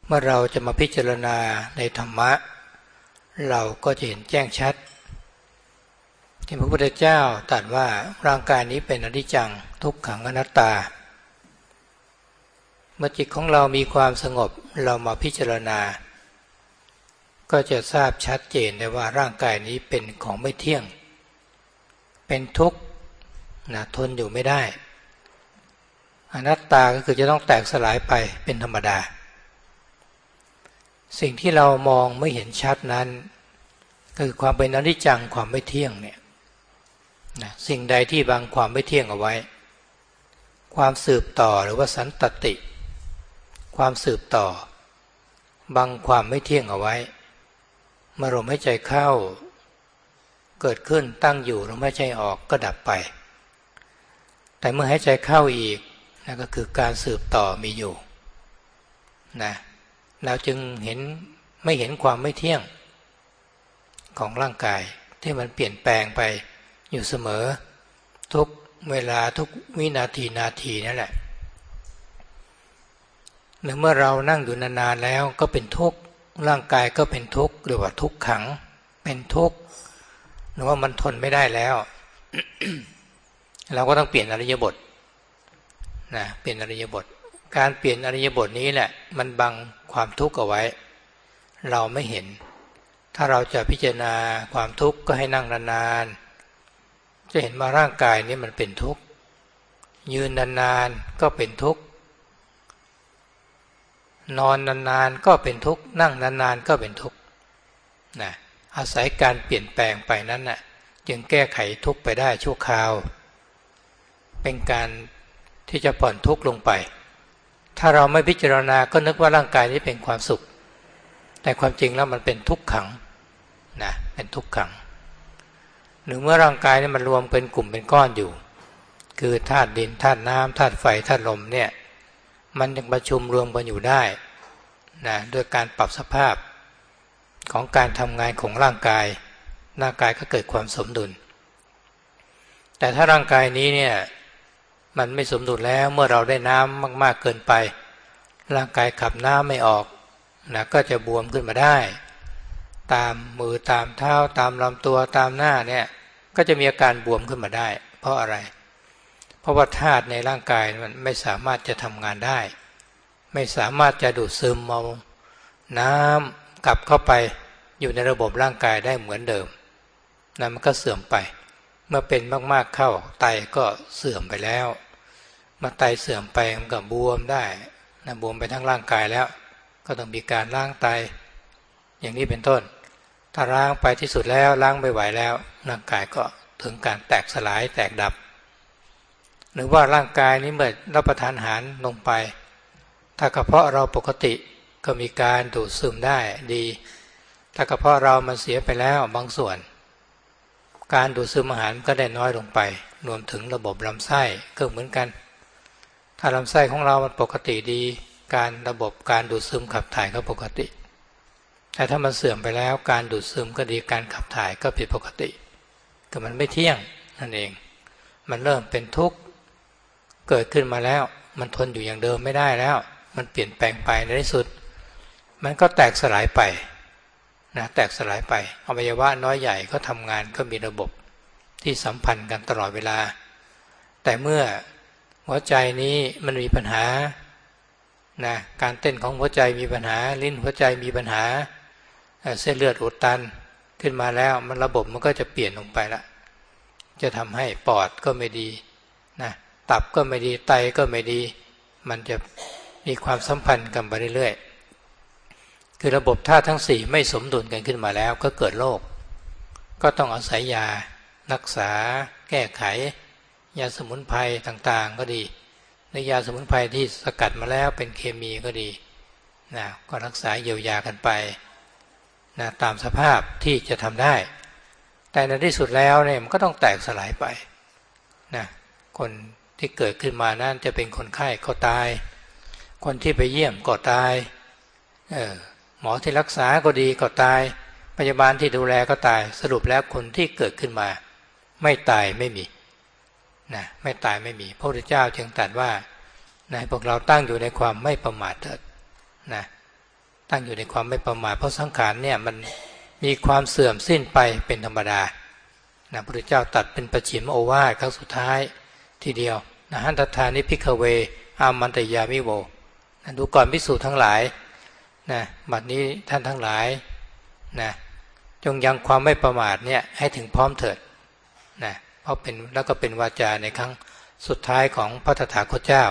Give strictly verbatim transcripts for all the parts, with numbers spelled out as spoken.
เมื่อเราจะมาพิจารณาในธรรมะเราก็จะเห็นแจ้งชัดที่พระพุทธเจ้าตรัสว่าร่างกายนี้เป็นอนิจจังทุกขังอนัตตาเมื่อจิตของเรามีความสงบเรามาพิจารณาก็จะทราบชัดเจนได้ว่าร่างกายนี้เป็นของไม่เที่ยงเป็นทุกข์นะทนอยู่ไม่ได้อนัตตาก็คือจะต้องแตกสลายไปเป็นธรรมดาสิ่งที่เรามองไม่เห็นชัดนั้นคือความเป็นอนิจจังความไม่เที่ยงเนี่ยนะสิ่งใดที่บังความไม่เที่ยงเอาไว้ความสืบต่อหรือว่าสันตติความสืบต่อบังความไม่เที่ยงเอาไว้เมื่อลมหายใจเข้าเกิดขึ้นตั้งอยู่ลมหายใจออกก็ดับไปแต่เมื่อหายใจเข้าอีกนั่นก็คือการสืบต่อมีอยู่นะเราจึงเห็นไม่เห็นความไม่เที่ยงของร่างกายที่มันเปลี่ยนแปลงไปอยู่เสมอทุกเวลาทุกวินาทีนาทีนั่นแหละหรือเมื่อเรานั่งอยู่นานๆแล้วก็เป็นทุกข์ร่างกายก็เป็นทุกข์หรือว่าทุกขังเป็นทุกข์หรือว่ามันทนไม่ได้แล้ว เราก็ต้องเปลี่ยนอริยบทนะเปลี่ยนอริยบทการเปลี่ยนอริยบทนี้แหละมันบังความทุกข์เอาไว้เราไม่เห็นถ้าเราจะพิจารณาความทุกข์ก็ให้นั่งนานๆจะเห็นว่าร่างกายนี้มันเป็นทุกข์ยืนนานๆก็เป็นทุกข์นอนนานๆก็เป็นทุกข์นั่งนานๆก็เป็นทุกข์นะอาศัยการเปลี่ยนแปลงไปนั้นน่ะจึงแก้ไขทุกข์ไปได้ชั่วคราวเป็นการที่จะผ่อนทุกข์ลงไปถ้าเราไม่พิจารณาก็นึกว่าร่างกายนี้เป็นความสุขแต่ความจริงแล้วมันเป็นทุกขังนะเป็นทุกขังหรือเมื่อร่างกายนี้มันรวมเป็นกลุ่มเป็นก้อนอยู่คือธาตุดินธาตุน้ำธาตุไฟธาตุลมเนี่ยมันยังประชุมรวมกันอยู่ได้นะโดยการปรับสภาพของการทำงานของร่างกายร่างกายก็เกิดความสมดุลแต่ถ้าร่างกายนี้เนี่ยมันไม่สมดุลแล้วเมื่อเราได้น้ำมากๆเกินไปร่างกายขับน้ำไม่ออกนะก็จะบวมขึ้นมาได้ตามมือตามเท้าตามลำตัวตามหน้าเนี่ยก็จะมีอาการบวมขึ้นมาได้เพราะอะไรเพราะว่าธาตุในร่างกายมันไม่สามารถจะทำงานได้ไม่สามารถจะดูดซึมเอาน้ำกลับเข้าไปอยู่ในระบบร่างกายได้เหมือนเดิมนะมันก็เสื่อมไปเมื่อเป็นมากๆเข้าไตก็เสื่อมไปแล้วเมื่อไตเสื่อมไปมันก็บวมได้นะบวมไปทั้งร่างกายแล้วก็ต้องมีการล้างไตอย่างนี้เป็นต้นถ้าล้างไปที่สุดแล้วล้างไม่ไหวแล้วร่างกายก็ถึงการแตกสลายแตกดับหรือว่าร่างกายนี้เมื่อรับประทานอาหารลงไปถ้ากระเพาะเราปกติก็มีการดูดซึมได้ดีถ้ากระเพาะเรามันเสียไปแล้วบางส่วนการดูดซึมอาหารก็ได้น้อยลงไปรวมถึงระบบลำไส้ก็เหมือนกันถ้าลำไส้ของเรามันปกติดีการระบบการดูดซึมขับถ่ายก็ปกติแต่ถ้ามันเสื่อมไปแล้วการดูดซึมก็ดีการขับถ่ายก็ผิดปกติก็มันไม่เที่ยงนั่นเองมันเริ่มเป็นทุกข์เกิดขึ้นมาแล้วมันทนอยู่อย่างเดิมไม่ได้แล้วมันเปลี่ยนแปลงไปในที่สุดมันก็แตกสลายไปนะแตกสลายไปอวัยวะน้อยใหญ่ก็ทำงานก็มีระบบที่สัมพันธ์กันตลอดเวลาแต่เมื่อหัวใจนี้มันมีปัญหานะการเต้นของหัวใจมีปัญหาลิ้นหัวใจมีปัญหาเส้นเลือดอุดตันขึ้นมาแล้วมันระบบมันก็จะเปลี่ยนลงไปละจะทำให้ปอดก็ไม่ดีนะตับก็ไม่ดีไตก็ไม่ดีมันจะมีความสัมพันธ์กันไปเรื่อยๆคือระบบธาตุทั้งสี่ไม่สมดุลกันขึ้นมาแล้วก็เกิดโรคก็ต้องอาศัยยารักษาแก้ไขยาสมุนไพรต่างๆก็ดีในยาสมุนไพรที่สกัดมาแล้วเป็นเคมีก็ดีนะก็รักษาเยียวยากันไปนะตามสภาพที่จะทำได้แต่ในที่สุดแล้วเนี่ยมันก็ต้องแตกสลายไปนะคนที่เกิดขึ้นมานั่นจะเป็นคนไข้ก็ตายคนที่ไปเยี่ยมก็ตายเออหมอที่รักษาก็ดีก็ตายพยาบาลที่ดูแลก็ตายสรุปแล้วคนที่เกิดขึ้นมาไม่ตายไม่มีนะไม่ตายไม่มีพระพุทธเจ้าจึงตรัสว่านะพวกเราตั้งอยู่ในความไม่ประมาทเถิดนะตั้งอยู่ในความไม่ประมาทเพราะสังขารเนี่ยมันมีความเสื่อมสิ้นไปเป็นธรรมดานะพระพุทธเจ้าตรัสเป็นปัจฉิมโอวาทครั้งสุดท้ายทีเดียวนะหันตถานิภิกขเวอามันตยามิโวนะดูก่อนภิกษุทั้งหลายนะบัดนี้ท่านทั้งหลายนะจงยังความไม่ประมาทเนี่ยให้ถึงพร้อมเถิดนะเพราะเป็นแล้วก็เป็นวาจาในครั้งสุดท้ายของพระตถาคตเจ้า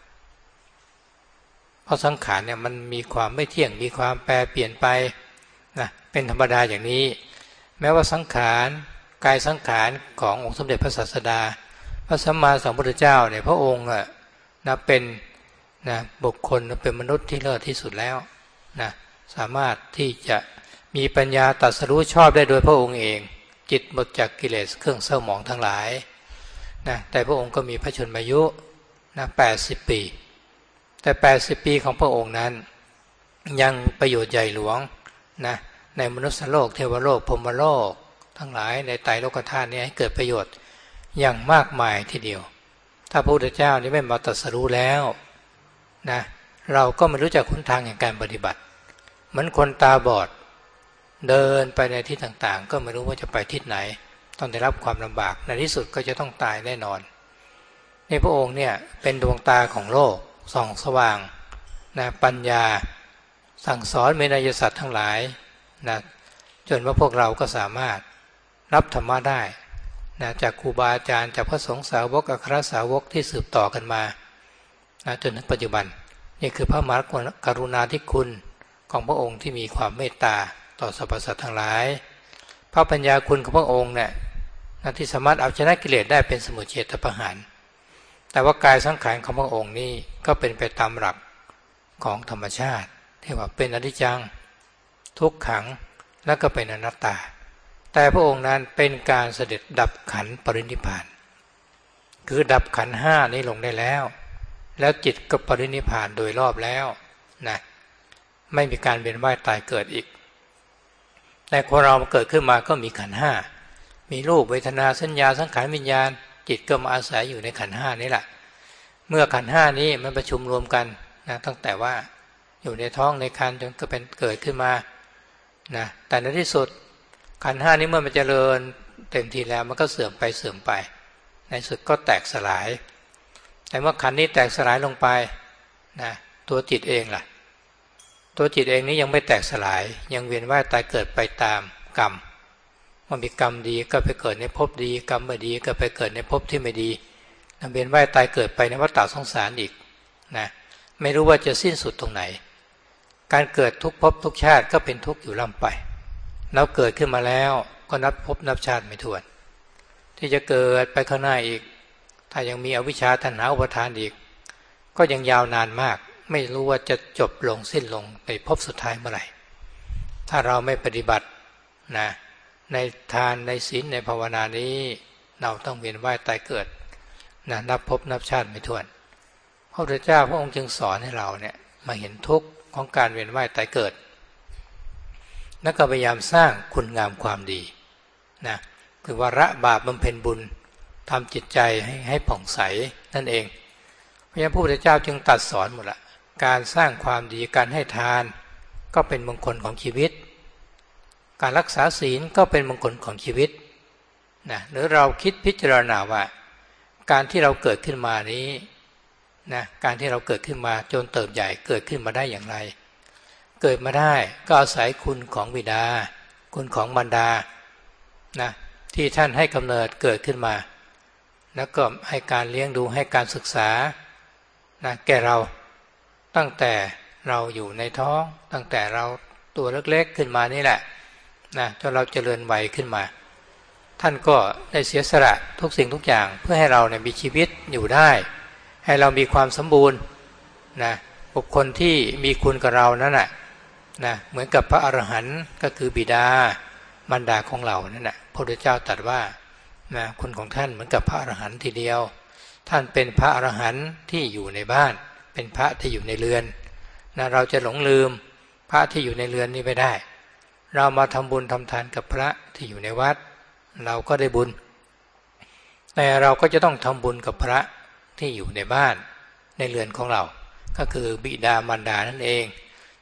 เพราะสังขารเนี่ยมันมีความไม่เที่ยงมีความแปรเปลี่ยนไปนะเป็นธรรมดาอย่างนี้แม้ว่าสังขารกายสังขารขององค์สมเด็จพระศาสดาพระสัมมาสัมพุทธเจ้าเนี่ยพระองค์อ่ะนะเป็นนะบุคคลเป็นมนุษย์ที่เลิศที่สุดแล้วนะสามารถที่จะมีปัญญาตรัสรู้ชอบได้โดยพระองค์เองจิตหมดจากกิเลสเครื่องเศร้าหมองทั้งหลายนะแต่พระองค์ก็มีพระชนมายุนะแปดสิบปีแต่แปดสิบปีของพระองค์นั้นยังประโยชน์ใหญ่หลวงนะในมนุษยโลกเทวโลกพรหมโลกทั้งหลายในไตรโลกธาตุนี้ให้เกิดประโยชน์อย่างมากมายทีเดียวถ้าพระพุทธเจ้านี่ไม่มาตรัสรู้แล้วนะเราก็ไม่รู้จักหนทางแห่งการปฏิบัติเหมือนคนตาบอดเดินไปในที่ต่างๆก็ไม่รู้ว่าจะไปทิศไหนต้องได้รับความลำบากในที่สุดก็จะต้องตายแน่นอนในพระองค์เนี่ยเป็นดวงตาของโลกส่องสว่างนะปัญญาสั่งสอนเมนยสัตว์ทั้งหลายนะจนว่าพวกเราก็สามารถรับธรรมะได้นะจากครูบาอาจารย์จากพระสงฆ์สาวกอัครสาวกที่สืบต่อกันมานะจนถึงปัจจุบันนี่คือพระมหากรุณาธิคุณของพระองค์ที่มีความเมตตาต่อสรรพสัตว์ทั้งหลายพระปัญญาคุณของพระองค์เนี่ยที่สามารถเอาชนะกิเลสได้เป็นสมุจเฉทประหารแต่ว่ากายสังขารของพระองค์นี่ก็เป็นไปตามหลักของธรรมชาติที่ว่าเป็นอนิจจังทุกขังและก็เป็นอนัตตาแต่พระองค์นั้นเป็นการเสด็จดับขันธ์ปรินิพพานคือดับขันธ์ห้านี้ลงได้แล้วแล้วจิตก็ปรินิพพานโดยรอบแล้วนะไม่มีการเวียนว่ายตายเกิดอีกแต่คนเราเกิดขึ้นมาก็มีขันธ์ห้ามีรูปเวทนาสัญญาสังขารวิญญาณจิตก็มาอาศัยอยู่ในขันธ์ห้านี้แหละเมื่อขันธ์ห้านี้มันประชุมรวมกันนะตั้งแต่ว่าอยู่ในท้องในครรภ์จนก็เป็นเกิดขึ้นมานะแต่ในที่สุดขันธ์ห้านี้เมื่อมันเจริญเต็มทีแล้วมันก็เสื่อมไปเสื่อมไปในสุดก็แตกสลายแต่เมื่อขันธ์นี้แตกสลายลงไปนะตัวจิตเองล่ะตัวจิตเองนี้ยังไม่แตกสลายยังเวียนว่ายตายเกิดไปตามกรรมมันมีกรรมดีก็ไปเกิดในภพดีกรรมไม่ดีก็ไปเกิดในภพที่ไม่ดีเวียนว่ายตายเกิดไปในวัฏฏะสงสารอีกนะไม่รู้ว่าจะสิ้นสุดตรงไหนการเกิดทุกภพทุกชาติก็เป็นทุกข์อยู่ล่ำไปแล้วเกิดขึ้นมาแล้วก็นับภพนับชาติไม่ถ้วนที่จะเกิดไปข้างหน้าอีกถ้ายังมีอวิชชาตัณหาอุปาทานอีกก็ยังยาวนานมากไม่รู้ว่าจะจบลงสิ้นลงในภพสุดท้ายเมื่อไหร่ถ้าเราไม่ปฏิบัตินะในทานในศีลในภาวนานี้เราต้องเวียนว่ายตายเกิดนะนับภพนับชาติไม่ถ้วนพระพุทธเจ้าพระองค์จึงสอนให้เราเนี่ยมาเห็นทุกข์ของการเวียนว่ายตายเกิดแล้วก็พยายามสร้างคุณงามความดีนะคือว่าละบาปบำเพ็ญบุญทำจิตใจให้ให้ผ่องใสนั่นเองเพราะฉะนั้นพระพุทธเจ้าจึงตรัสสอนหมดละการสร้างความดีการให้ทานก็เป็นมงคลของชีวิตการรักษาศีลก็เป็นมงคลของชีวิตนะหรือเราคิดพิจารณาว่าการที่เราเกิดขึ้นมานี้นะการที่เราเกิดขึ้นมาจนเติบใหญ่เกิดขึ้นมาได้อย่างไรเกิดมาได้ก็อาศัยคุณของบิดาคุณของมารดานะที่ท่านให้กำเนิดเกิดขึ้นมาแล้วก็ให้การเลี้ยงดูให้การศึกษานะแก่เราตั้งแต่เราอยู่ในท้องตั้งแต่เราตัวเล็กๆขึ้นมานี่แหละนะจนเราเจริญวัยขึ้นมาท่านก็ได้เสียสละทุกสิ่งทุกอย่างเพื่อให้เราเนี่ยมีชีวิตอยู่ได้ให้เรามีความสมบูรณ์นะบุคคลที่มีคุณกับเรานั่นแหละนะเหมือนกับพระอรหันต์ก็คือบิดามารดาของเรานั่นแหละพระพุทธเจ้าตรัสว่านะคุณของท่านเหมือนกับพระอรหันต์ทีเดียวท่านเป็นพระอรหันต์ที่อยู่ในบ้านเป็นพระที่อยู่ในเรือนนะเราจะหลงลืมพระที่อยู่ในเรือนนี้ไม่ได้เรามาทำบุญทำทานกับพระที่อยู่ในวัดเราก็ได้บุญแต่เราก็จะต้องทำบุญกับพระที่อยู่ในบ้านในเรือนของเราก็คือบิดามารดานั่นเอง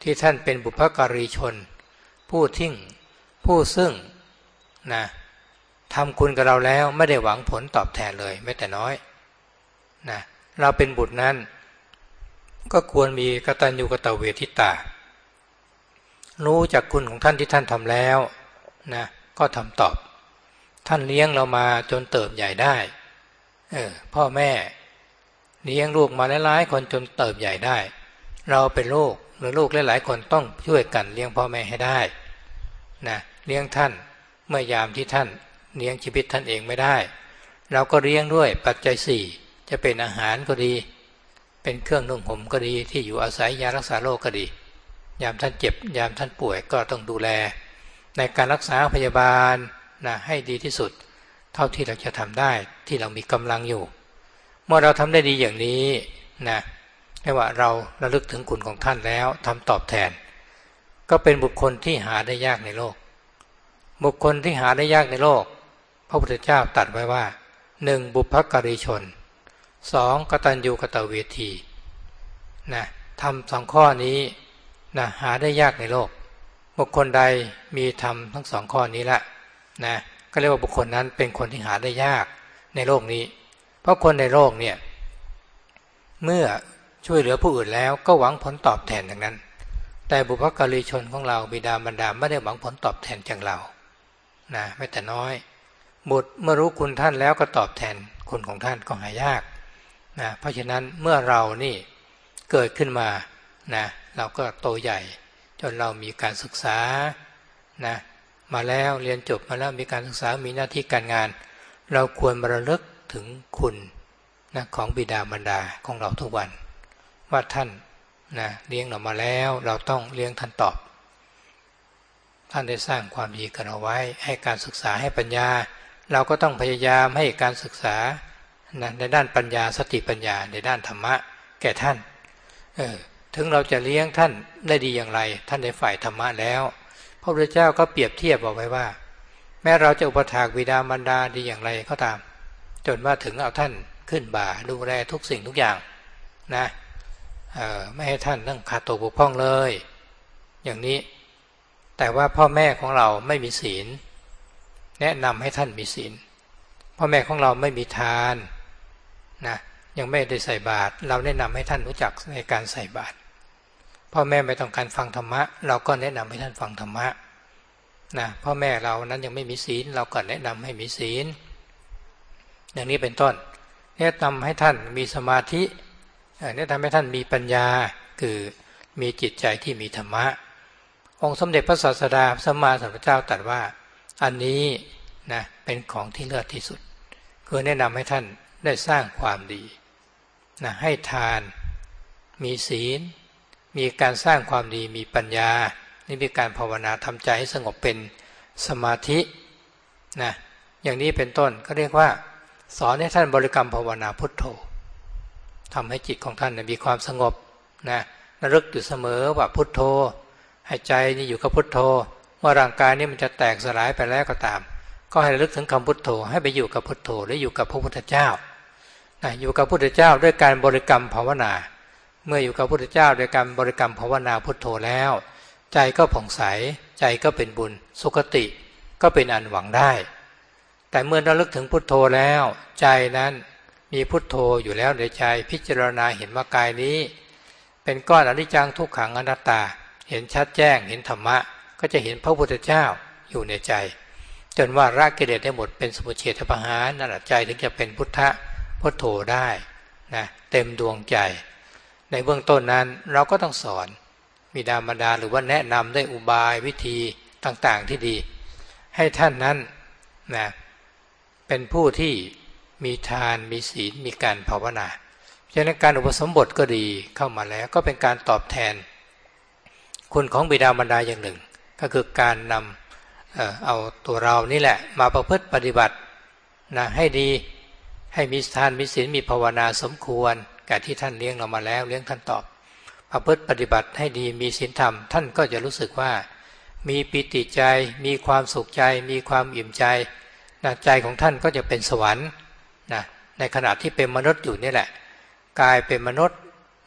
ที่ท่านเป็นบุพการีชนผู้ทิ้งผู้ซึ่งนะทำคุณกับเราแล้วไม่ได้หวังผลตอบแทนเลยแม้แต่น้อยนะเราเป็นบุตรนั้นก็ควรมีกตัญญูกตเวทิตารู้จักคุณของท่านที่ท่านทำแล้วนะก็ทำตอบท่านเลี้ยงเรามาจนเติบใหญ่ได้เออพ่อแม่เลี้ยงลูกมาหลายๆคนจนเติบใหญ่ได้เราเป็นลูกหรือลูกหลายๆคนต้องช่วยกันเลี้ยงพ่อแม่ให้ได้นะเลี้ยงท่านเมื่อยามที่ท่านเลี้ยงชีวิตท่านเองไม่ได้เราก็เลี้ยงด้วยปัจจัยสี่จะเป็นอาหารก็ดีเป็นเครื่องนุ่งห่มก็ดีที่อยู่อาศัยยารักษาโรคก็ดียามท่านเจ็บยามท่านป่วยก็ต้องดูแลในการรักษาพยาบาลนะให้ดีที่สุดเท่าที่เราจะทำได้ที่เรามีกำลังอยู่เมื่อเราทำได้ดีอย่างนี้นะไม่ว่าเราระลึกถึงคุณของท่านแล้วทำตอบแทนก็เป็นบุคคลที่หาได้ยากในโลกบุคคลที่หาได้ยากในโลกพระพุทธเจ้าตรัสไว้ว่าหนึ่งบุพการีชนสองกตัญญูกตเวทีนะทำสองข้อนี้นะหาได้ยากในโลกบุคคลใดมีทำทั้งสองข้อนี้ละนะก็เรียกว่าบุคคลนั้นเป็นคนที่หาได้ยากในโลกนี้เพราะคนในโลกเนี่ยเมื่อช่วยเหลือผู้อื่นแล้วก็หวังผลตอบแทนอย่างนั้นแต่บุพการีชนของเราบิดามารดาไม่ได้หวังผลตอบแทนจากเรานะไม่แต่น้อยบุตรเมื่อรู้คุณท่านแล้วก็ตอบแทนคุณของท่านก็หายากนะเพราะฉะนั้นเมื่อเรานี่เกิดขึ้นมานะเราก็โตใหญ่จนเรามีการศึกษานะมาแล้วเรียนจบมาแล้วมีการศึกษามีหน้าที่การงานเราควรระลึกถึงคุณนะของบิดามารดาของเราทุกวันว่าท่านนะเลี้ยงเรามาแล้วเราต้องเลี้ยงท่านตอบท่านได้สร้างความดีกันเอาไว้ให้การศึกษาให้ปัญญาเราก็ต้องพยายามให้การศึกษานะในด้านปัญญาสติปัญญาในด้านธรรมะแก่ท่านเออถึงเราจะเลี้ยงท่านได้ดีอย่างไรท่านในฝ่ายธรรมะแล้วพระพุทธเจ้าก็เปรียบเทียบบอกไว้ว่าแม้เราจะอุปถากบิดามารดาดีอย่างไรก็ตามจนว่าถึงเอาท่านขึ้นบ่าดูแลทุกสิ่งทุกอย่างนะเอ่อไม่ให้ท่านต้องขาดตกบกพร่องเลยอย่างนี้แต่ว่าพ่อแม่ของเราไม่มีศีลแนะนำให้ท่านมีศีลพ่อแม่ของเราไม่มีทานนะยังไม่ได้ใส่บาตรเราแนะนำให้ท่านรู้จักในการใส่บาตรพ่อแม่ไม่ต้องการฟังธรรมะเราก็แนะนำให้ท่านฟังธรรมะนะพ่อแม่เรานั้นยังไม่มีศีลเราก็แนะนำให้มีศีลอย่างนี้เป็นต้นแนะนำให้ท่านมีสมาธิแนะนำให้ท่านมีปัญญาคือมีจิตใจที่มีธรรมะองค์สมเด็จพระศาสดาสัมมาสัมพุทธเจ้าตรัสว่าอันนี้นะเป็นของที่เลิศที่สุดคือแนะนำให้ท่านได้สร้างความดีนะให้ทานมีศีลมีการสร้างความดีมีปัญญานี่มีการภาวนาทำใจให้สงบเป็นสมาธินะอย่างนี้เป็นต้นก็เรียกว่าสอนให้ท่านบริกรรมภาวนาพุทโธทำให้จิตของท่านมีความสงบนะระลึกอยู่เสมอว่าพุทโธให้ใจนี่อยู่กับพุทโธเมื่อร่างกายนี้มันจะแตกสลายไปแล้วก็ตามก็ให้ระลึกถึงคำพุทโธให้ไปอยู่กับพุทโธและอยู่กับพระพุทธเจ้านะอยู่กับพระพุทธเจ้าด้วยการบริกรรมภาวนาเมื่ออยู่กับพระพุทธเจ้าด้วยการบริกรรมภาวนาพุทโธแล้วใจก็ผ่องใสใจก็เป็นบุญสุคติก็เป็นอันหวังได้แต่เมื่อระลึกถึงพุทโธแล้วใจนั้นมีพุทโธอยู่แล้วในใจพิจารณาเห็นว่ากายนี้เป็นก้อนอนิจจังทุกขังอนัตตาเห็นชัดแจ้งเห็นธรรมะก็จะเห็นพระพุทธเจ้าอยู่ในใจจนว่าละกิเลสได้หมดเป็นสมุจเฉทปหานนั่นแหละใจถึงจะเป็นพุทธะพุทโธได้นะเต็มดวงใจในเบื้องต้นนั้นเราก็ต้องสอนบิดามารดาหรือว่าแนะนำด้วยอุบายวิธีต่างๆที่ดีให้ท่านนั้นนะเป็นผู้ที่มีทานมีศีลมีการภาวนาฉะนั้นการอุปสมบทก็ดีเข้ามาแล้วก็เป็นการตอบแทนคุณของบิดามารดาอย่างหนึ่งก็คือการนำ เอ่อ เอาตัวเรานี่แหละมาประพฤติปฏิบัตินะให้ดีให้มีทานมีศีลมีภาวนาสมควรกับที่ท่านเลี้ยงเรามาแล้วเลี้ยงท่านตอบประพฤติปฏิบัติให้ดีมีศีลธรรมท่านก็จะรู้สึกว่ามีปิติใจมีความสุขใจมีความอิ่มใจนะใจของท่านก็จะเป็นสวรรค์นะในขณะที่เป็นมนุษย์อยู่นี่แหละกายเป็นมนุษย์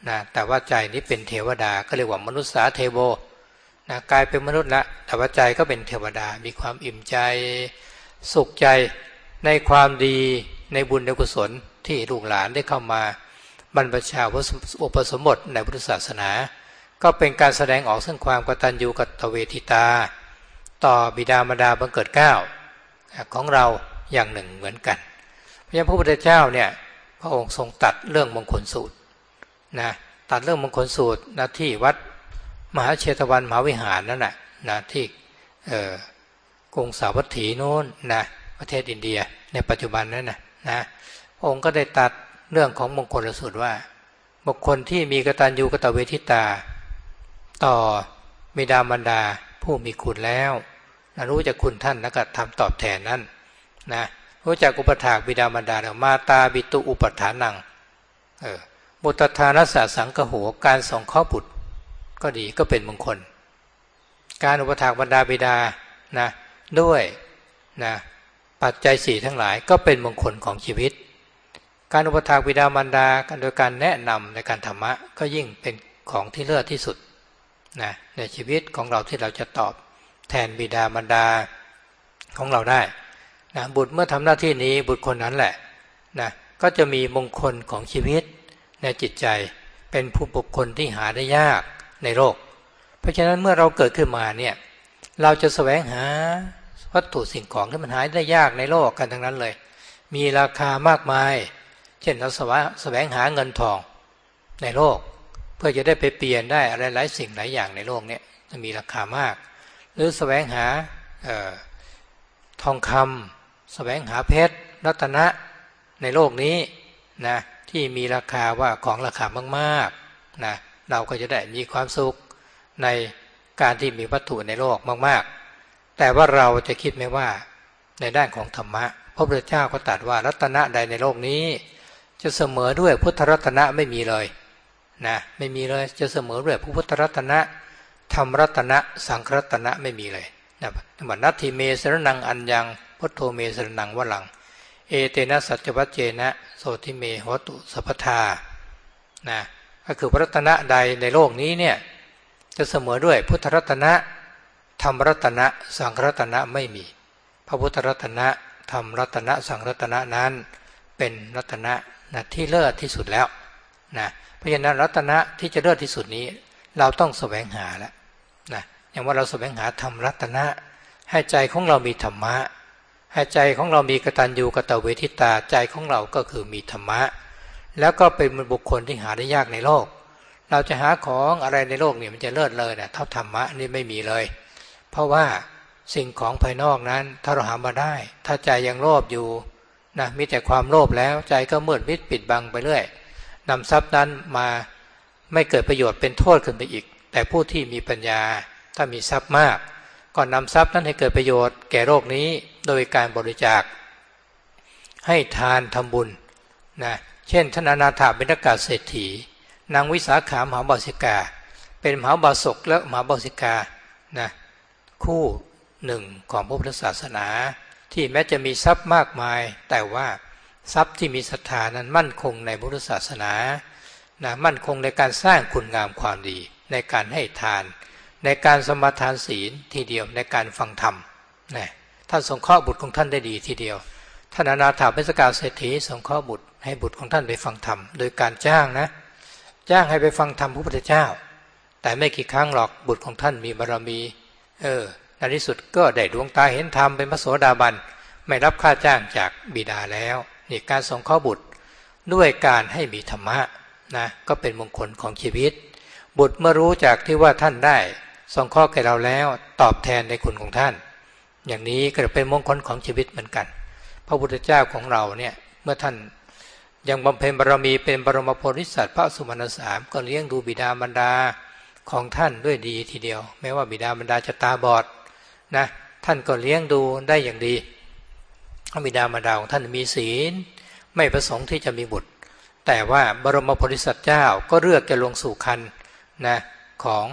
นะแต่ว่าใจนี้เป็นเทวดาก็เรียกว่ามนุษย์สาเทโวนะกลายเป็นมนุษย์ละแต่ว่าใจก็เป็นเทวดามีความอิ่มใจสุขใจในความดีในบุญในกุศลที่ลูกหลานได้เข้ามาบรรพชาอุปสมบทในพุทธศาสนาก็เป็นการแสดงออกซึ่งความกตัญญูกตเวทิตาต่อบิดามารดาบังเกิดเกล้าของเราอย่างหนึ่งเหมือนกันเพราะฉะนั้นพระพุทธเจ้าเนี่ยพระองค์ทรงตัดเรื่องมงคลสูตรนะตัดเรื่องมงคลสูตรนะที่วัดมหาเชตวันมหาวิหารนั่นแหละนะที่กรุงสาวัตถีโน้นนะประเทศอินเดียในปัจจุบันนั้นนะนะพระองค์ก็ได้ตัดเรื่องของมงคลสูตรว่าบุคคลที่มีกตัญญูกตเวทิตาต่อบิดามารดาผู้มีคุณแล้วนะรู้จักคุณท่านแล้วก็ทำตอบแทนนั้นนะรู้จักอุปถากบิดามารดาแล้วมาตาบิตุอุปถานังเออมุตทานัสสะสังกโหการสงเคราะห์บุตรก็ดีก็เป็นมงคลการอุปถากบรรดาบิดานะด้วยนะปัจจัยสี่ทั้งหลายก็เป็นมงคลของชีวิตการอุปถากบิดามารดาโดยการแนะนำในการธรรมะก็ยิ่งเป็นของที่เลิศที่สุดนะในชีวิตของเราที่เราจะตอบแทนบิดามารดาของเราได้นะบุตรเมื่อทำหน้าที่นี้บุตรคนนั้นแหละนะก็จะมีมงคลของชีวิตในจิตใจเป็นผู้บุคคลที่หาได้ยากในโลกเพราะฉะนั้นเมื่อเราเกิดขึ้นมาเนี่ยเราจะแสวงหาวัตถุสิ่งของที่มันหาได้ยากในโลกกันทั้งนั้นเลยมีราคามากมายเช่นเราแสวงหาเงินทองในโลกเพื่อจะได้ไปเปลี่ยนได้อะไรหลายสิ่งหลายอย่างในโลกนี้จะมีราคามากหรือแสวงหาเอ่อทองคำแสวงหาเพชรรัตนะในโลกนี้นะที่มีราคาว่าของราคามากๆนะเราก็จะได้มีความสุขในการที่มีวัตถุในโลกมากๆแต่ว่าเราจะคิดไหมว่าในด้านของธรรมะพระพุทธเจ้าก็ตรัสว่ารัตนะใดในโลกนี้จะเสมอด้วยพุทธรัตนะไม่มีเลยนะไม่มีเลยจะเสมอด้วยพระพุทธรัตนะธรรมรัตนะสังฆรัตนะไม่มีเลยนะบัณฑัตถิเมสรนังอัญญังพุทโธเมสรนังวลังเอเตนะสัจจวัจเจนะโสติเมโหตุสัพพทานะก็คือพระรัตนะใดในโลกนี้เนี่ยจะเสมอด้วยพุทธรัตนะธรรมรัตนะสังฆรัตนะไม่มีพระพุทธรัตนะธรรมรัตนะสังฆรัตนะนั้นเป็นรัตนะนะที่เลิศที่สุดแล้วนะเพราะฉะนั้นรัตนะที่จะเลิศที่สุดนี้เราต้องแสวงหาแล้วนะอย่างว่าเราแสวงหาธรรมรัตนะให้ใจของเรามีธรรมะให้ใจของเรามีกตัญญูกตเวทิตาใจของเราก็คือมีธรรมะแล้วก็เป็นบุคคลที่หาได้ยากในโลกเราจะหาของอะไรในโลกนี่มันจะเลิศเลยนะเท่าธรรมะนี่ไม่มีเลยเพราะว่าสิ่งของภายนอกนั้นถ้าเราหามาได้ถ้าใจยังโลภอยู่นะมีแต่ความโลภแล้วใจก็มืดมิดปิดบังไปเรื่อยนำทรัพย์นั้นมาไม่เกิดประโยชน์เป็นโทษขึ้นไปอีกแต่ผู้ที่มีปัญญาถ้ามีทรัพย์มากก็นำทรัพย์นั้นให้เกิดประโยชน์แก่โลกนี้โดยการบริจาคให้ทานทำบุญนะเช่นท่านอนาถบิณฑกเศรษฐีนางวิสาขามหาบาสิกาเป็นมหาบาศกและมหาบาสิกานะคู่หนึ่งของพระพุทธศาสนาที่แม้จะมีทรัพย์มากมายแต่ว่าทรัพย์ที่มีศรัทธานั้นมั่นคงในพุทธศาสนานะมั่นคงในการสร้างคุณงามความดีในการให้ทานในการสมาทานศีลทีเดียวในการฟังธรรมนะท่านสงเคราะห์บุตรของท่านได้ดีทีเดียวท่านอนาถบิณฑกเศรษฐีสงเคราะห์บุตรให้บุตรของท่านไปฟังธรรมโดยการจ้างนะจ้างให้ไปฟังธรรมพระพุทธเจ้าแต่ไม่กี่ครั้งหรอกบุตรของท่านมีบารมีเออในที่สุดก็ได้ดวงตาเห็นธรรมเป็นพระโสดาบันไม่รับค่าจ้างจากบิดาแล้วนี่การสงเคราะห์บุตรด้วยการให้มีธรรมะนะก็เป็นมงคลของชีวิตบุตรเมื่อรู้จากที่ว่าท่านได้สงเคราะห์แก่เราแล้วตอบแทนในคุณของท่านอย่างนี้ก็จะเป็นมงคลของชีวิตเหมือนกันพระพุทธเจ้าของเราเนี่ยเมื่อท่านยังบำเพ็ญบารมีเป็นบรมโพธิสัตว์พระสุวรรณสามก็เลี้ยงดูบิดามารดาของท่านด้วยดีทีเดียวแม้ว่าบิดามารดาจะตาบอดนะท่านก็เลี้ยงดูได้อย่างดีบิดามารดาของท่านมีศีลไม่ประสงค์ที่จะมีบุตรแต่ว่าบรมโพธิสัตว์เจ้าก็เลือกจะลงสู่ครรภ์นะของ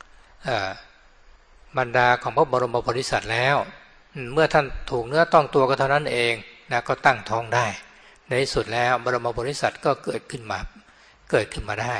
บรรดาของพระบรมโพธิสัตว์แล้วเมื่อท่านถูกเนื้อต้องตัวก็เท่านั้นเองนะก็ตั้งท้องได้ในที่สุดแล้วบรมโพธิสัตว์ก็เกิดขึ้นมาเกิดขึ้นมาได้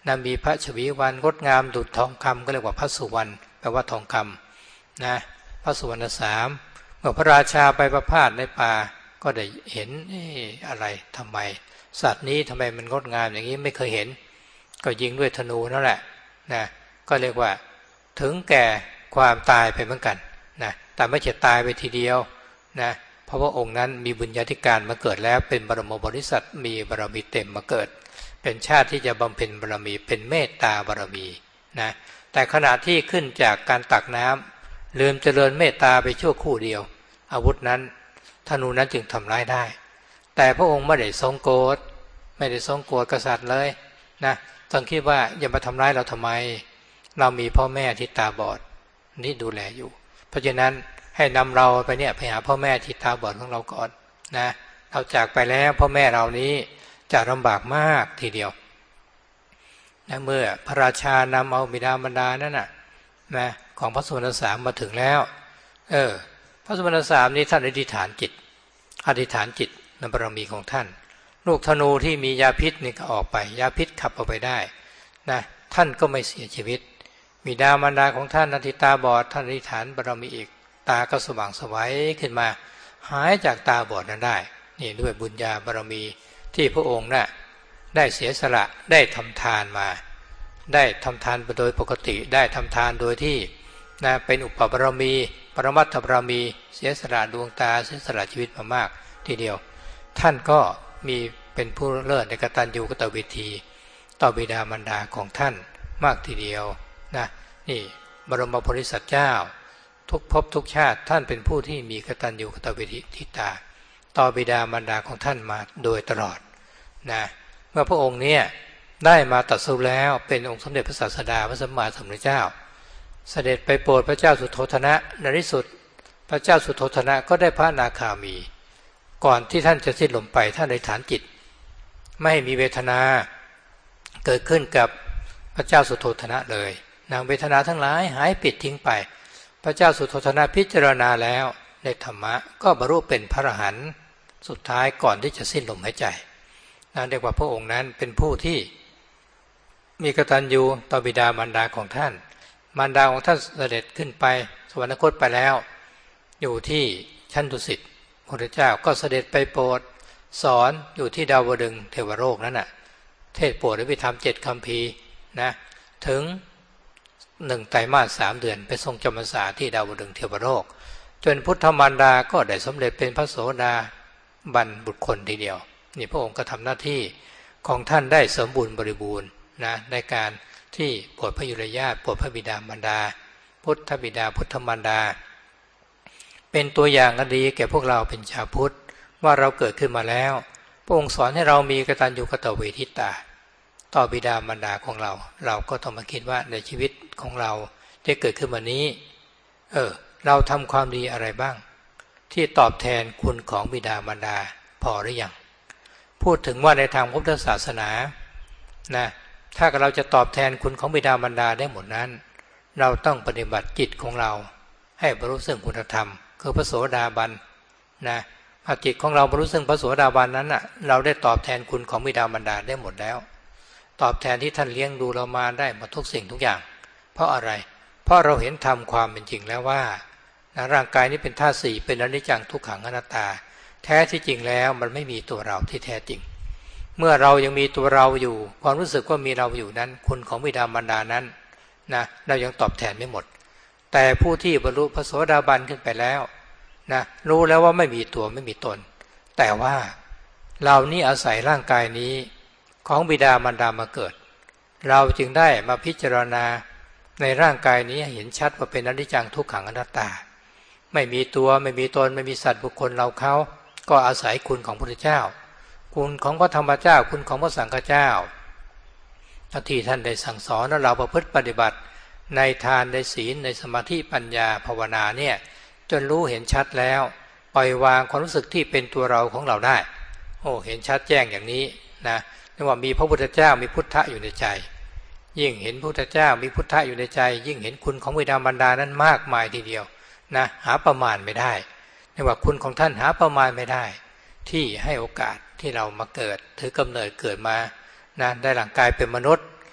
นะมีพระชวีวันงดงามดุจทองคำก็เรียกว่าพระสุวรรณแปลว่าทองคำนะพระสุวรรณสามเมื่อพระราชาไปประพาสในป่าก็ได้เห็นเอ๊ะอะไรทำไมสัตว์นี้ทำไมมันงดงามอย่างนี้ไม่เคยเห็นก็ยิงด้วยธนูนั่นแหละนะก็เรียกว่าถึงแก่ความตายไปเหมือนกันนะแต่ไม่ใช่ตายไปทีเดียวนะเพราะว่าองค์นั้นมีบุญญาธิการมาเกิดแล้วเป็นบรมบริษัทมีบารมีเต็มมาเกิดเป็นชาติที่จะบำเพ็ญบารมีเป็นเมตตาบารมีนะแต่ขณะที่ขึ้นจากการตักน้ำลืมเจริญเมตตาไปชั่วคู่เดียวอาวุธนั้นธนูนั้นจึงทำร้ายได้แต่พระองค์ไม่ได้ทรงโกรธไม่ได้ทรงโกรธกษัตริย์เลยนะต้องคิดว่าอย่ามาทำร้ายเราทำไมเรามีพ่อแม่ที่ตาบอดนี่ดูแลอยู่เพราะฉะนั้นให้นำเราไปเนี่ยไปหาพ่อแม่ที่ตาบอดของเราก่อนนะเราจากไปแล้วพ่อแม่เรานี้จะลำบากมากทีเดียวนะเมื่อพระราชานำเอาบิดามารดานั่นน่ะนะของพระสุวรรณสามมาถึงแล้วเออพระสุวรรณสามนี้ท่านอธิษฐานจิตอธิษฐานจิตในบารมีของท่านลูกธนูที่มียาพิษนี่ก็ออกไปยาพิษขับออกไปได้นะท่านก็ไม่เสียชีวิตบิดามารดาของท่านอธิตาบอดท่านอธิษฐานบารมีอีกตาก็สว่างไสวขึ้นมาหายจากตาบอดนั้นได้นี่ด้วยบุญญาบารมีที่พระองค์น่ะได้เสียสละได้ทำทานมาได้ทำทานโดยปกติได้ทำทานโดยที่นะเป็นอุปบารมีปรมัตถบารมีเสียสละดวงตาเสียสละชีวิตมามากทีเดียวท่านก็มีเป็นผู้เลิศในกตัญญูกตเวทีต่อบิดามารดาของท่านมากทีเดียวนะนี่บรมโพธิสัตว์เจ้าทุกภพทุกชาติท่านเป็นผู้ที่มีกตัญญูกตเวทิตาต่อบิดามารดาของท่านมาโดยตลอดนะเมื่อพระองค์เนี่ยได้มาตรัสรู้แล้วเป็นองค์สมเด็จพระศาสดาพระสัมมาสัมพุทธเจ้าเสด็จไปโปรดพระเจ้าสุโธทนะในที่สุดพระเจ้าสุโธทนะก็ได้พระอนาคามีก่อนที่ท่านจะสิ้นลมไปท่านในฐานจิตไม่ให้มีเวทนาเกิดขึ้นกับพระเจ้าสุโธทนะเลยนางเวทนาทั้งหลายหายปิดทิ้งไปพระเจ้าสุโธทนะพิจารณาแล้วในธรรมะก็บรรลุเป็นพระอรหันต์สุดท้ายก่อนที่จะสิ้นลมหายใจนั่นเรียกว่าพระองค์นั้นเป็นผู้ที่มีกตัญญูต่อบิดามารดาของท่านมารดาของท่านเสด็จขึ้นไปสวรรคตไปแล้วอยู่ที่ชั้นดุสิตพระพุทธเจ้าก็เสด็จไปโปรดสอนอยู่ที่ดาวดึงส์เทวโลกนั่นน่ะเทศโปรดอภิธรรมเจ็ดคัมภีร์นะถึงหนึ่งไตรมาสสามเดือนไปทรงจำพรรษาที่ดาวดึงส์เทวโลกจนพุทธมารดาก็ได้สำเร็จเป็นพระโสดาบันบุตรคนทีเดียวนี่พระองค์ก็ทำหน้าที่ของท่านได้สมบูรณ์บริบูรณ์นะในการที่โปรดพระยุรญาติโปรดพระบิดามารดาพุทธบิดาพุทธมารดาเป็นตัวอย่างอันดีแก่พวกเราเป็นชาวพุทธว่าเราเกิดขึ้นมาแล้วพระองค์สอนให้เรามีกตัญญูกตเวทิตาต่อบิดามารดาของเราเราก็ต้องมาคิดว่าในชีวิตของเราที่เกิดขึ้นมานี้เออเราทำความดีอะไรบ้างที่ตอบแทนคุณของบิดามารดาพอหรือยังพูดถึงว่าในทางพุทธศาสนานะถ้าเราจะตอบแทนคุณของบิดามารดาได้หมดนั้นเราต้องปฏิบัติจิตของเราให้บรรลุซึ่งคุณธรรมคือพระโสดาบันนะหากจิตของเราบรรลุซึ่งพระโสดาบันนั้นน่ะเราได้ตอบแทนคุณของบิดามารดาได้หมดแล้วตอบแทนที่ท่านเลี้ยงดูเรามาได้หมดทุกสิ่งทุกอย่างเพราะอะไรเพราะเราเห็นธรรมความเป็นจริงแล้วว่านะร่างกายนี้เป็นธาตุสี่เป็นอนิจจังทุกขังอนัตตาแท้ที่จริงแล้วมันไม่มีตัวเราที่แท้จริงเมื่อเรายังมีตัวเราอยู่ความรู้สึกว่ามีเราอยู่นั้นคุณของบิดามารดานั้นนะเรายังตอบแทนไม่หมดแต่ผู้ที่บรรลุพระโสดาบันขึ้นไปแล้วนะรู้แล้วว่าไม่มีตัวไม่มีตนแต่ว่าเรานี่อาศัยร่างกายนี้ของบิดามารดามาเกิดเราจึงได้มาพิจารณาในร่างกายนี้เห็นชัดว่าเป็นอนิจจังทุกขังอนัตตาไม่มีตัวไม่มีตนไม่มีสัตว์บุคคลเราเขาก็อาศัยคุณของพระพุทธเจ้าคุณของพระธรรมเจ้าคุณของพระสังฆเจ้าที่ท่านได้สั่งสอนและเราประพฤติปฏิบัติในทานในศีลในสมาธิปัญญาภาวนาเนี่ยจนรู้เห็นชัดแล้วปล่อยวางความรู้สึกที่เป็นตัวเราของเราได้โอ้เห็นชัดแจ้งอย่างนี้นะเรียกว่ามีพระพุทธเจ้ามีพุทธะอยู่ในใจยิ่งเห็นพระพุทธเจ้ามีพุทธะอยู่ในใจยิ่งเห็นคุณของบิดามารดานั้นมากมายทีเดียวนะหาประมาณไม่ได้เรียกว่าคุณของท่านหาประมาณไม่ได้ที่ให้โอกาสที่เรามาเกิดถือกำเนิดเกิดมานะได้ร่างกายเป็นมนุษย์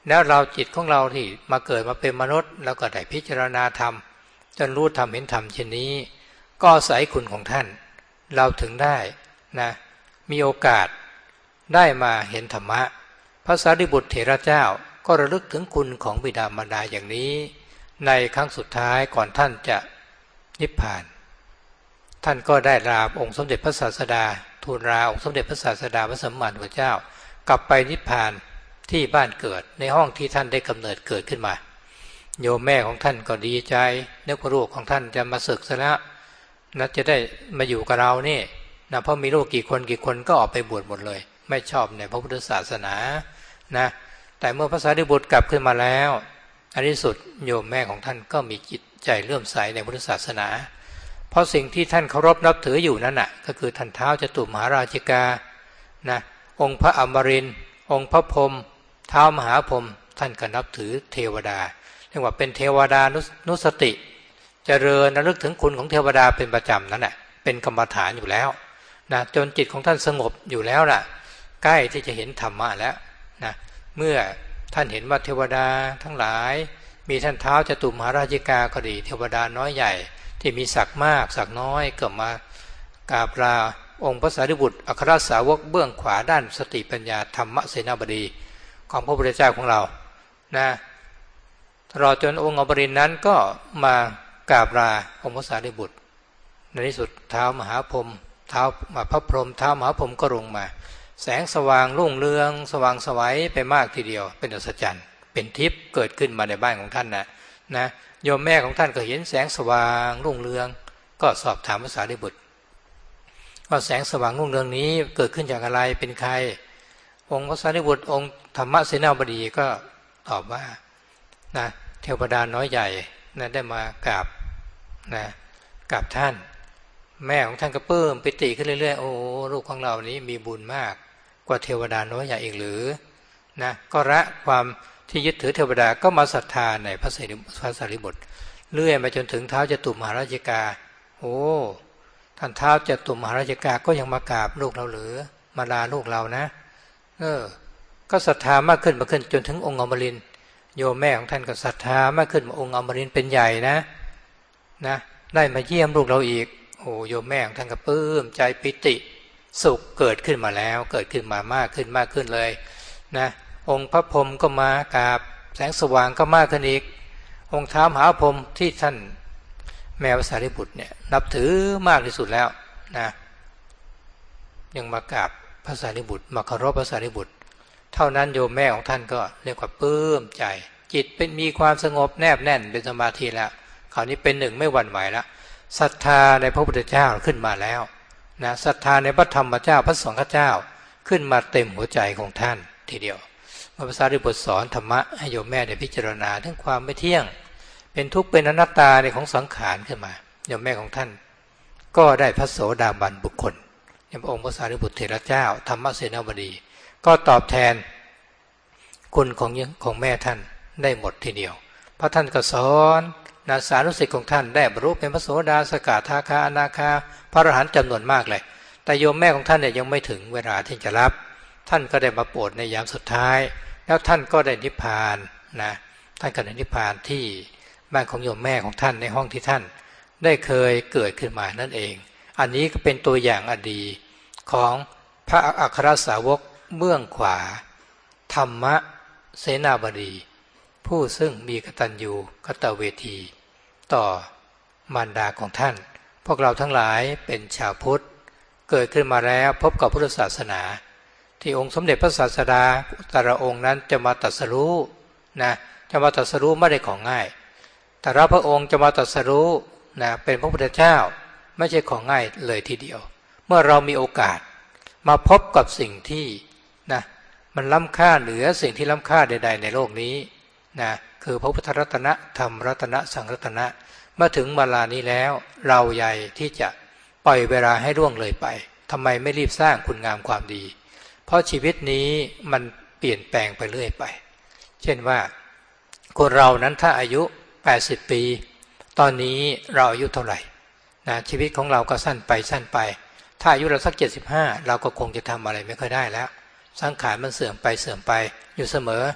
แล้วเราจิตของเราที่มาเกิดมาเป็นมนุษย์แล้วก็ได้พิจารณาธรรมจนรู้ธรรมเห็นธรรมเช่นนี้ก็อาศัยคุณของท่านเราถึงได้นะมีโอกาสได้มาเห็นธรรมะพระสารีบุตรเถระเจ้าก็ระลึกถึงคุณของบิดามารดาอย่างนี้ในครั้งสุดท้ายก่อนท่านจะนิพพานท่านก็ได้ลาองค์สมเด็จพระศาสดาทูลลาองค์สมเด็จพระศาสดาพระสัมมาสัมพุทธเจ้ากลับไปนิพพานที่บ้านเกิดในห้องที่ท่านได้กำเนิดเกิดขึ้นมาโยมแม่ของท่านก็ดีใจนึกว่าลูกของท่านจะมาศึกซะแล้วนัดจะได้มาอยู่กับเรานี่นะเพราะมีลูกกี่คนกี่คนก็ออกไปบวชหมดเลยไม่ชอบในพระพุทธศาสนานะแต่เมื่อพระสารีบุตรกลับขึ้นมาแล้วในที่สุดโยมแม่ของท่านก็มีจิตใจเลื่อมใสในพุทธศาสนาเพราะสิ่งที่ท่านเคารพนับถืออยู่นั่นน่ะก็คือท่านท้าวจตุมหาราชิกานะองค์พระอมรินทร์องค์พระพรหมท้าวมหาพรหมท่านก็นับถือเทวดาเรียกว่าเป็นเทวดานุสติเจริญระลึกถึงคุณของเทวดาเป็นประจำนั่นแหละเป็นกรรมฐานอยู่แล้วนะจนจิตของท่านสงบอยู่แล้วล่ะใกล้ที่จะเห็นธรรมะแล้วนะเมื่อท่านเห็นว่าเทวดาทั้งหลายมีท่านท้าวจตุมหาราชิกาก็ดีเทวดาน้อยใหญ่ที่มีศักดิ์มากศักดิ์น้อยก็มากราบลาองค์พระสารีบุตรอัครสาวกเบื้องขวาด้านสติปัญญาธรรมเสนาบดีของพระพุทธเจ้าของเรานะตลอดจนองค์อมรินทร์นั้นก็มากราบลาองค์พระสารีบุตรในที่สุดท้าวมหาพรหมท้าวพระพรหมท้าวมหาพรหมก็ลงมาแสงสว่างรุ่งเรืองสว่างไสวไปมากทีเดียวเป็นอัศจรรย์เป็นทิพย์เกิดขึ้นมาในบ้านของท่านนะนะโยมแม่ของท่านก็เห็นแสงสว่างรุ่งเรืองก็สอบถามพระสารีบุตรว่าแสงสว่างรุ่งเรืองนี้เกิดขึ้นจากอะไรเป็นใครองค์พระสารีบุตรองค์ธรรมเสนาบดีก็ตอบว่านะเทวดาน้อยใหญ่นะได้มากราบนะกราบท่านแม่ของท่านก็เพิ่มปิติขึ้นเรื่อยๆโอ้ลูกของเรานี้มีบุญมากกว่าเทวดาน้อยใหญ่อีกหรือนะก็ละความที่ยึดถือเทวดาก็มาศรัทธาในพระสารีบุตรเลื่อยมาจนถึงท้าวจตุมหาราชิกาโอ้ท่านท้าวจตุมหาราชิกาก็ยังมากราบลูกเราหรือมาลาลูกเรานะเออก็ศรัทธามากขึ้นมากขึ้นจนถึงองค์อมรินทร์โยมแม่ของท่านก็ศรัทธามากขึ้นองค์อมรินทร์เป็นใหญ่นะนะได้มาเยี่ยมลูกเราอีกโอ้โยมแม่ของท่านก็ปลื้มใจปิติสุขเกิดขึ้นมาแล้วเกิดขึ้นมามากขึ้นมากขึ้นเลยนะองค์พระพรหมก็มากราบแสงสว่างก็มากขึ้นอีกองค์ท้าวมหาพรหมที่ท่านแม่พระสารีบุตรเนี่ยนับถือมากที่สุดแล้วนะยังมากราบพระสารีบุตรมาเคารพพระสารีบุตรเท่านั้นโยมแม่ของท่านก็เรียกว่าปลื้มใจจิตเป็นมีความสงบแนบแน่นเป็นสมาธิแล้วคราวนี้เป็นหนึ่งไม่หวั่นไหวแล้วศรัทธาในพระพุทธเจ้าขึ้นมาแล้วนะศรัทธาในพระธรรมเจ้าพระสงฆ์เจ้าขึ้นมาเต็มหัวใจของท่านทีเดียวพระพระสารีบุตรสอนธรรมะให้โยมแม่ได้พิจารณาถึงความไม่เที่ยงเป็นทุกข์เป็นอนัตตาในของสังขารขึ้นมาโยมแม่ของท่านก็ได้พระโสดาบันบุคคลอย่างพระองค์พระสารีบุตรเถระเจ้าธรรมเสนาบดีก็ตอบแทนคุณของของแม่ท่านได้หมดทีเดียวเพราะท่านก็สอนนาสานุสิทธิ์ของท่านได้บรรลุเป็นพระโสดาสกทาคาอนาคาพระอรหันต์จำนวนมากเลยแต่โยมแม่ของท่านเนี่ยยังไม่ถึงเวลาที่จะรับท่านก็ได้มาโปรดในยามสุดท้ายแล้วท่านก็ได้นิพพานนะท่านก็ได้นิพพานที่บ้านของโยมแม่ของท่านในห้องที่ท่านได้เคยเกิดขึ้นมานั่นเองอันนี้ก็เป็นตัวอย่างอดีของพระอัครสาวกเบื้องขวาธรรมเสนาบดีผู้ซึ่งมีกตัญญูกตเวทีต่อมารดาของท่านพวกเราทั้งหลายเป็นชาวพุทธเกิดขึ้นมาแล้วพบกับพุทธศาสนาที่องค์สมเด็จพระศาสดาแต่ละองค์นั้นจะมาตรัสรู้นะจะมาตรัสรู้ไม่ได้ของง่ายแต่ละพระองค์จะมาตรัสรู้นะเป็นพระพุทธเจ้าไม่ใช่ของง่ายเลยทีเดียวเมื่อเรามีโอกาสมาพบกับสิ่งที่นะมันล้ำค่าเหนือสิ่งที่ล้ำค่าใดๆในโลกนี้นะคือพระพุทธรัตนะธรรมรัตนะสังรัตนะเมื่อถึงเวลานี้แล้วเราใหญ่ที่จะปล่อยเวลาให้ล่วงเลยไปทำไมไม่รีบสร้างคุณงามความดีเพราะชีวิตนี้มันเปลี่ยนแปลงไปเรื่อยไปเช่นว่าคนเรานั้นถ้าอายุแปดสิบปีตอนนี้เราอายุเท่าไหร่นะชีวิตของเราก็สั้นไปสั้นไปถ้าอายุเราสักเจ็ดสิบห้าเราก็คงจะทำอะไรไม่ค่อยได้แล้วสังขารมันเสื่อมไปเสื่อมไปอยู่เสมอ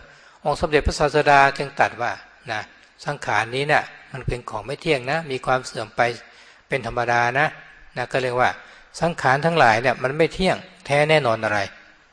องค์สมเด็จพระศาสดาจึงตรัสว่านะสังขารนี้เนี่ยมันเป็นของไม่เที่ยงนะมีความเสื่อมไปเป็นธรรมดานะนะก็เรียกว่าสังขารทั้งหลายเนี่ยมันไม่เที่ยงแท้แน่นอนอะไร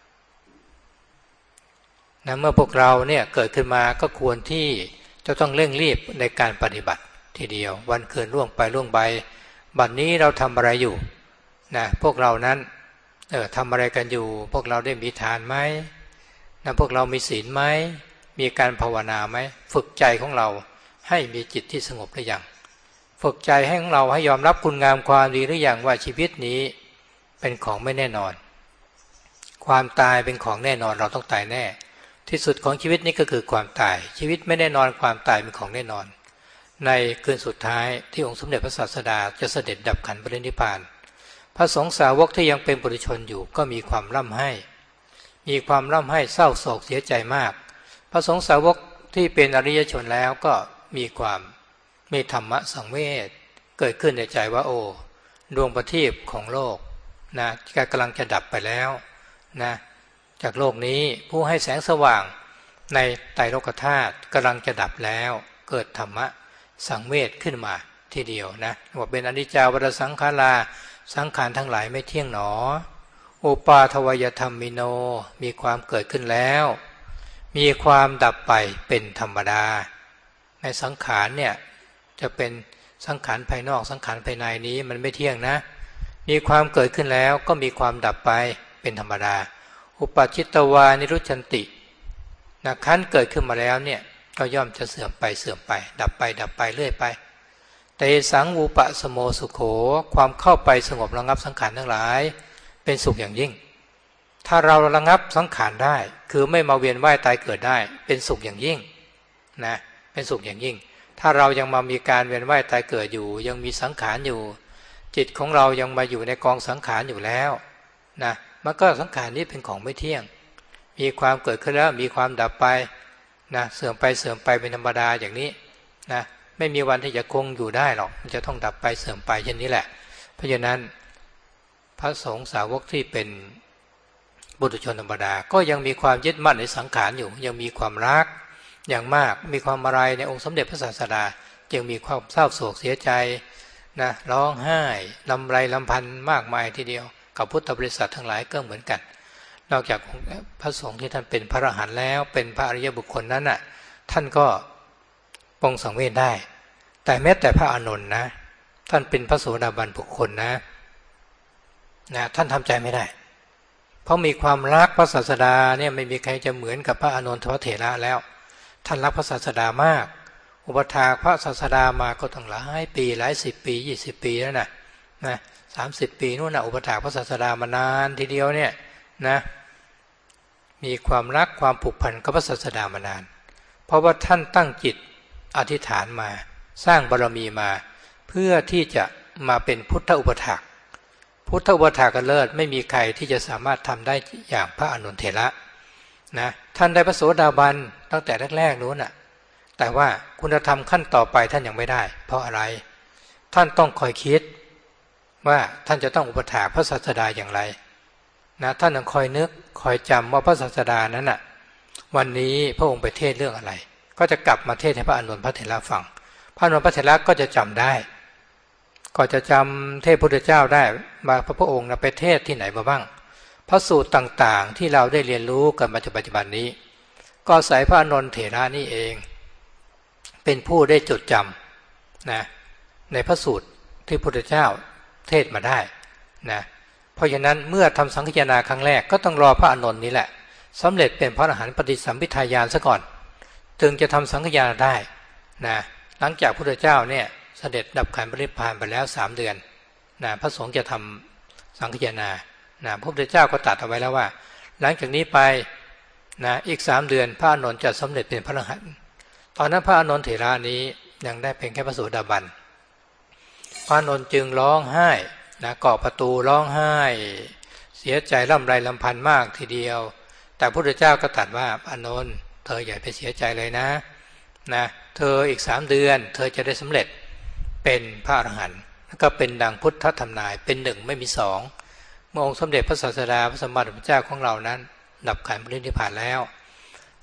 นะเมื่อพวกเราเนี่ยเกิดขึ้นมาก็ควรที่จะต้องเร่งรีบในการปฏิบัติทีเดียววันคืนล่วงไปล่วงไปบัดนี้เราทำอะไรอยู่นะพวกเรานั้นเออทำอะไรกันอยู่พวกเราได้มีทานไหมนะพวกเรามีศีลไหมมีการภาวนาไหมฝึกใจของเราให้มีจิตที่สงบหรือยังฝึกใจให้ของเราให้ยอมรับคุณงามความดีหรือยังว่าชีวิตนี้เป็นของไม่แน่นอนความตายเป็นของแน่นอนเราต้องตายแน่ที่สุดของชีวิตนี้ก็คือความตายชีวิตไม่แน่นอนความตายเป็นของแน่นอนในคืนสุดท้ายที่องค์สมเด็จพระศาสดาจะเสด็จดับขันธ์ปรินิพพานพระสงฆ์สาวกที่ยังเป็นปุถุชนอยู่ก็มีความร่ำไห้มีความร่ำไห้เศร้าโศกเสียใจมากพระสงฆ์สาวกที่เป็นอริยชนแล้วก็มีความมีธรรมะสังเวชเกิดขึ้นในใจว่าโอ้ดวงประทีปของโลกนะกำลังจะดับไปแล้วนะจากโลกนี้ผู้ให้แสงสว่างในไตรโลกธาตุกำลังจะดับแล้วเกิดธรรมะสังเวชขึ้นมาทีเดียวนะว่าเป็นอนิจจาวัฏสังขาราสังขารทั้งหลายไม่เที่ยงหนอโอปาทวยธรรมิโนมีความเกิดขึ้นแล้วมีความดับไปเป็นธรรมดาในสังขารเนี่ยจะเป็นสังขารภายนอกสังขารภายในนี้มันไม่เที่ยงนะมีความเกิดขึ้นแล้วก็มีความดับไปเป็นธรรมดาอุปจิตตวานิรุชันตินะขั้นเกิดขึ้นมาแล้วเนี่ยก็ย่อมจะเสื่อมไปเสื่อมไปดับไปดับไปเรื่อยไปแต่สังวูปะสโมสุโขความเข้าไปสงบระงับสังขารทั้งหลายเป็นสุขอย่างยิ่งถ้าเราระงับสังขารได้คือไม่มาเวียนว่ายตายเกิดได้เป็นสุขอย่างยิ่งนะเป็นสุขอย่างยิ่งถ้าเรายังมามีการเวียนว่ายตายเกิดอยู่ยังมีสังขารอยู่จิตของเรายังมาอยู่ในกองสังขารอยู่แล้วนะมันก็สังขารนี้เป็นของไม่เที่ยงมีความเกิดขึ้นแล้วมีความดับไปนะเสื่อมไปเสื่อมไปเป็นธรรมดาอย่างนี้นะไม่มีวันที่จะคงอยู่ได้หรอกมันจะต้องดับไปเสื่อมไปเช่นนี้แหละเพราะฉะนั้นพระสงฆ์สาวกที่เป็นบุตุชนธรรมดาก็ยังมีความยึดมั่นในสังขารอยู่ยังมีความรักอย่างมากมีความอะไรในองค์สมเด็จพระศาสดาจึงมีความเศร้าโศกเสียใจนะร้องไห้ลำไรลำพันมากมายทีเดียวกับพุทธบริษัททั้งหลายก็เหมือนกันนอกจากพระสงฆ์ที่ท่านเป็นพระอรหันต์แล้วเป็นพระอริยบุคคลนั้นน่ะท่านก็ปรงสังเวชได้แต่แม้แต่พระอานนท์นะท่านเป็นพระโสดาบันบุคคลนะนะท่านทำใจไม่ได้เพราะมีความรักพระศาสดาเนี่ยไม่มีใครจะเหมือนกับพระอานนทเถระแล้วท่านรักพระศาสดามากอุปถากพระศาสดามาก็ตั้งหลายปีหลายสิบปียี่สิบปีแล้วนะนะสามสิบปีนู่นนะอุปถากพระศาสดามานานทีเดียวเนี่ยนะมีความรักความผูกพันกับพระศาสดามานานเพราะว่าท่านตั้งจิตอธิษฐานมาสร้างบารมีมาเพื่อที่จะมาเป็นพุทธอุปถากพุทธอุปถากเลิศไม่มีใครที่จะสามารถทำได้อย่างพระอานนทเถระนะท่านได้พระโสดาบันตั้งแต่แรกๆนู้นน่ะแต่ว่าคุณธรรมขั้นต่อไปท่านยังไม่ได้เพราะอะไรท่านต้องคอยคิดว่าท่านจะต้องอุปถากพระศาสดาอย่างไรนะท่านต้องคอยนึกคอยจำว่าพระศาสดานั้นน่ะวันนี้พระองค์ไปเทศเรื่องอะไรก็จะกลับมาเทศให้พระอานนท์พระเถระฟังพระอานนท์พระเถระก็จะจำได้ก็จะจำเทศพุทธเจ้าได้มาพระพุทธองค์นะไปเทศที่ไหนมาบ้างพระสูตรต่างๆที่เราได้เรียนรู้กันมาจนปัจจุบันนี้ก็อาศัยพระอานนท์เถระนี่เองเป็นผู้ได้จดจำนะในพระสูตรที่พุทธเจ้าเทศมาได้นะเพราะฉะนั้นเมื่อทำสังฆทานครั้งแรกก็ต้องรอพระอานนท์นี้แหละสำเร็จเป็นพระอรหันต์ปฏิสัมภิทาญาณซะก่อนถึงจะทำสังฆทานได้นะหลังจากพุทธเจ้าเนี่ยเสด็จดับขันธ์ปรินิพพานไปแล้วสามเดือนนะพระสงฆ์จะทำสังฆทานนะพระพุทธเจ้าก็ตรัสเอาไว้แล้วว่าหลังจากนี้ไปนะอีกสามเดือนพระอานนท์จะสำเร็จเป็นพระอรหันต์ตอนนั้นพระอานนท์เถระนี้ยังได้เป็นแค่พระโสดาบันพระอานนท์จึงร้องไห้นะเกาะประตูร้องไห้เสียใจร่ำไรลำพันมากทีเดียวแต่พระพุทธเจ้าก็ตรัสว่าอานนท์เธออย่าไปเสียใจเลยนะนะเธออีกสามเดือนเธอจะได้สำเร็จเป็นพระอรหันต์ก็เป็นดังพุทธธรรมนายเป็นหนึ่งไม่มีสองเมื่อองค์สมเด็จพระศาสดาพระสัมมาสัมพุทธเจ้าของเรานั้นดับขันธ์ปรินิพพานแล้ว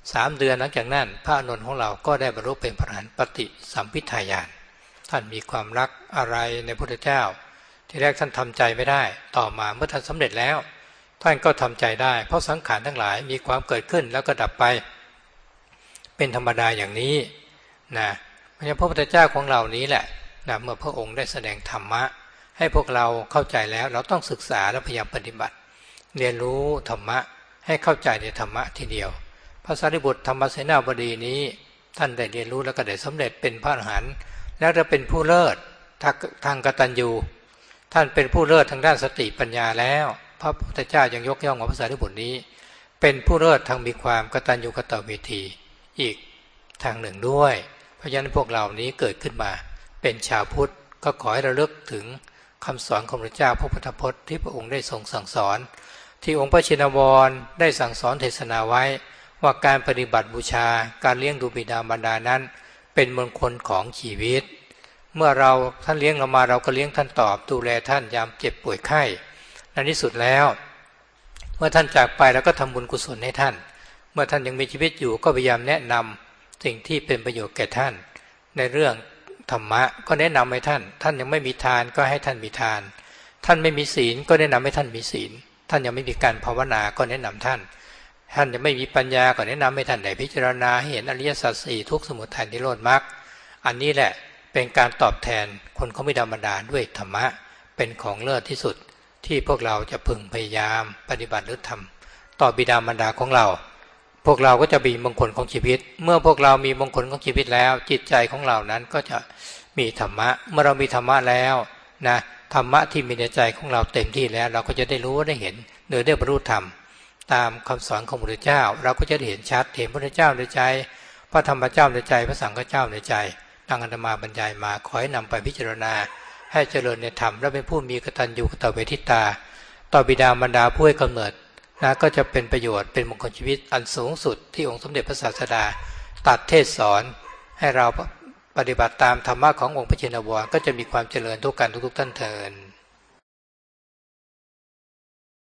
สามเดือนหลังจากนั้นพระอานนท์ของเราก็ได้บรรลุเป็นพระอรหันต์ปฏิสัมภิทาญาณท่านมีความรักอะไรในพระพุทธเจ้าที่แรกท่านทำใจไม่ได้ต่อมาเมื่อท่านสำเร็จแล้วท่านก็ทำใจได้เพราะสังขารทั้งหลายมีความเกิดขึ้นแล้วก็ดับไปเป็นธรรมดาอย่างนี้นะเพราะฉะนั้นพระพุทธเจ้าของเรานี้แหละนะเมื่อพระองค์ได้แสดงธรรมะให้พวกเราเข้าใจแล้วเราต้องศึกษาและพยายามปฏิบัติเรียนรู้ธรรมะให้เข้าใจในธรรมะทีเดียวพระสารีบุตรธรรมเสนาบดีนี้ท่านได้เรียนรู้แล้วก็ได้สำเร็จเป็นพระอรหันต์แล้วจะเป็นผู้เลิศทางกตัญญูท่านเป็นผู้เลิศทางด้านสติปัญญาแล้วพระพุทธเจ้ายังยกย่องว่าพระสารีบุตรนี้เป็นผู้เลิศทางมีความกตัญญูกตเวทีอีกทางหนึ่งด้วยเพราะฉะนั้นพวกเรานี้เกิดขึ้นมาเป็นชาวพุทธก็ขอให้ระลึกถึงคำสอนของพระเจ้าพระพุทธพจน์ที่พระองค์ได้ทรงสั่งสอนที่องค์พระชินวรได้สั่งสอนเทศนาไว้ว่าการปฏิบัติบูชาการเลี้ยงดูบิดามารดานั้นเป็นมงคลของชีวิตเมื่อเราท่านเลี้ยงเรามาเราก็เลี้ยงท่านตอบดูแลท่านยามเจ็บป่วยไข้ในที่สุดแล้วเมื่อท่านจากไปแล้วก็ทำบุญกุศลให้ท่านเมื่อท่านยังมีชีวิตอยู่ก็พยายามแนะนำสิ่งที่เป็นประโยชน์แก่ท่านในเรื่องธรรมะก็แนะนำให้ท่านท่านยังไม่มีทานก็ให้ท่านมีทานท่านไม่มีศีลก็แนะนำให้ท่านมีศีลท่านยังไม่มีการภาวนาก็แนะนำท่านท่านยังไม่มีปัญญาก็แนะนำให้ท่านได้พิจารณาให้เห็นอริยสัจสี่ทุกข์สมุทัยนิโรธมรรคอันนี้แหละเป็นการตอบแทนคนของบิดามารดาด้วยธรรมะเป็นของเลิศที่สุดที่พวกเราจะพึงพยายามปฏิบัติหรือทำต่อบิดามารดาของเราพวกเราก็จะมีมงคลของชีวิตเมื่อพวกเรามีมงคลของชีวิตแล้วจิตใจของเรานั้นก็จะมีธรรมะเมื่อเรามีธรรมะแล้วนะธรรมะที่มีในใจของเราเต็มที่แล้วเราก็จะได้รู้ได้เห็นโดยได้บรรลุธรรมตามคำสอนของพระพุทธเจ้าเราก็จะได้เห็นชัดเห็นพระพุทธเจ้าในใจพระธรรมเจ้าในใจพระสังฆเจ้าในใจดังอาตมาบรรยายมาขอให้นำไปพิจารณาให้เจริญในธรรมและเป็นผู้มีกตัญญูกตเวทิตาต่อบิดามารดาผู้ให้กำเนิดนะก็จะเป็นประโยชน์เป็นมงคลชีวิตอันสูงสุดที่องค์สมเด็จพระศาสดาตรัสเทศสอนให้เราปฏิบัติตามธรรมะขององค์พระชินวรก็จะมีความเจริญทุกการทุกๆท่านเทอญ